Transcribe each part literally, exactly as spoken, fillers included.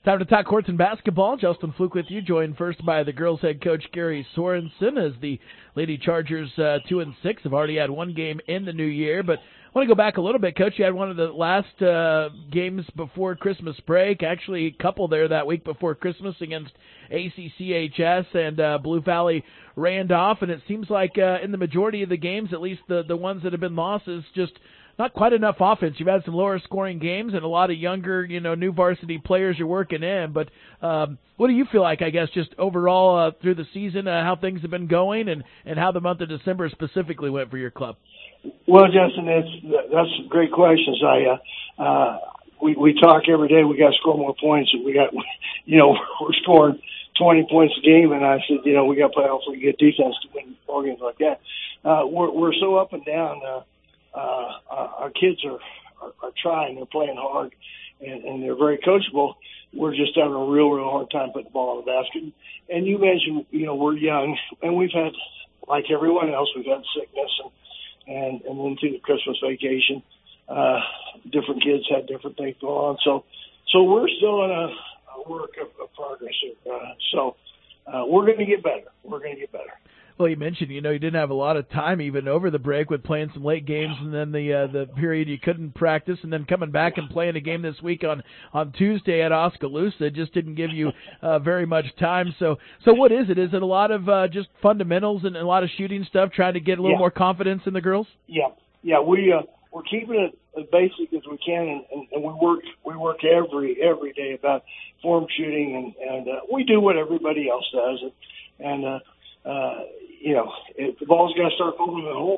Time to talk Horton basketball. Justin Fluke with you, joined first by the girls' head coach Gary Sorensen, as the Lady Chargers uh, two and six have already had one game in the new year. But I want to go back a little bit, Coach. You had one of the last uh, games before Christmas break, actually a couple there that week before Christmas against A C C H S and uh, Blue Valley Randolph, and it seems like uh, in the majority of the games, at least the the ones that have been losses, just not quite enough offense. You've had some lower scoring games and a lot of younger, you know, new varsity players you're working in. But um, what do you feel like, I guess, just overall uh, through the season, uh, how things have been going and, and how the month of December specifically went for your club? Well, Justin, that's, that's great questions. I, uh, uh, we, we talk every day. We got to score more points. And we got, you know, we're scoring twenty points a game. And I said, you know, we got to play hopefully good defense to win ball games like that. Uh, we're, we're so up and down. Uh, Uh, our kids are, are, are trying, they're playing hard, and, and they're very coachable. We're just having a real, real hard time putting the ball in the basket. And you mentioned, you know, we're young, and we've had, like everyone else, we've had sickness, and, and, and then through the Christmas vacation, uh, different kids had different things going on. So, so we're still in a, a work of, of progress here. Uh, so, uh, we're going to get better. We're going to get better. Well, you mentioned, you know, you didn't have a lot of time even over the break with playing some late games, and then the uh, the period you couldn't practice, and then coming back and playing a game this week on, on Tuesday at Oskaloosa just didn't give you uh, very much time. So, so what is it? Is it a lot of uh, just fundamentals and a lot of shooting stuff, trying to get a little yeah. more confidence in the girls? Yeah, yeah, we uh, we're keeping it as basic as we can, and, and, and we work we work every every day about form shooting, and and uh, we do what everybody else does, and and. Uh, Uh, you know, if the ball's got to start falling in the hole,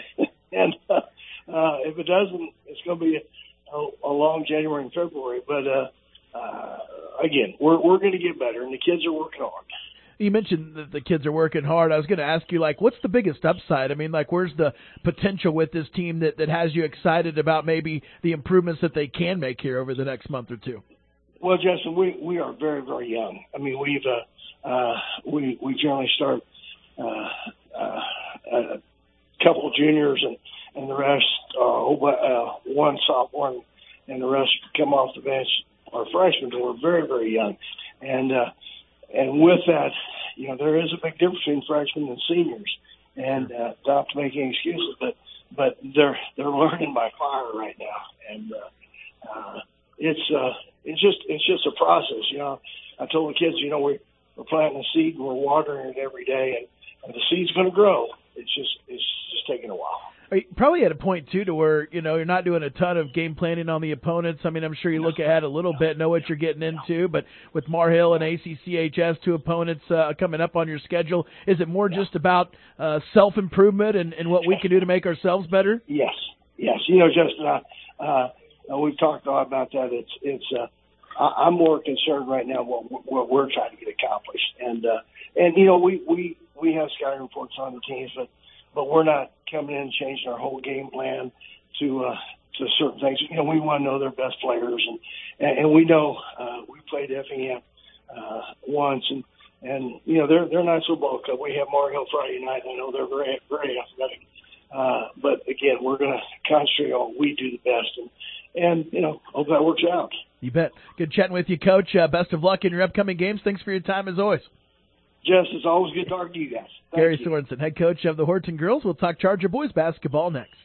and uh, uh, if it doesn't, it's going to be a, a long January and February. But uh, uh, again, we're we're going to get better, and the kids are working hard. You mentioned that the kids are working hard. I was going to ask you, like, what's the biggest upside? I mean, like, where's the potential with this team that, that has you excited about maybe the improvements that they can make here over the next month or two? Well, Justin, we, we are very, very young. I mean, we've uh, uh, we we generally start uh, uh, a couple of juniors and, and the rest, uh, uh, one sophomore, and the rest come off the bench are freshmen. So we're very, very young, and uh, and with that, you know, there is a big difference between freshmen and seniors. And uh, not to make any excuses, but but they're they're learning by fire right now, and uh, uh, it's uh, it's just it's just a process. You know, I told the kids, you know, we we're planting a seed and we're watering it every day, and, and the seed's going to grow. It's just it's just taking a while. Are you probably at a point too to where, you know, you're not doing a ton of game planning on the opponents. I mean, I'm sure you look ahead a little bit, know what you're getting into, but with Mar Hill and A C C H S, two opponents uh, coming up on your schedule, is it more just about uh, self-improvement and, and what we can do to make ourselves better? Yes, yes. You know, Justin, uh, uh, we've talked a lot about that. It's it's. Uh, I, I'm more concerned right now what what we're trying to get accomplished, and uh, and you know, we we we have scouting reports on the teams, but. But we're not coming in and changing our whole game plan to uh, to certain things. You know, we want to know their best players, and and, and we know uh, we played Effingham uh, once, and and you know they're they're not so ball club. We have Mar Hill Friday night. I know they're very very athletic, uh, but again, we're going to concentrate on what we do the best, and and you know hope that works out. You bet. Good chatting with you, Coach. Uh, best of luck in your upcoming games. Thanks for your time as always. Jess, it's always good talking to you guys. Thank Gary you. Sorensen, head coach of the Horton Girls. We'll talk Charger boys basketball next.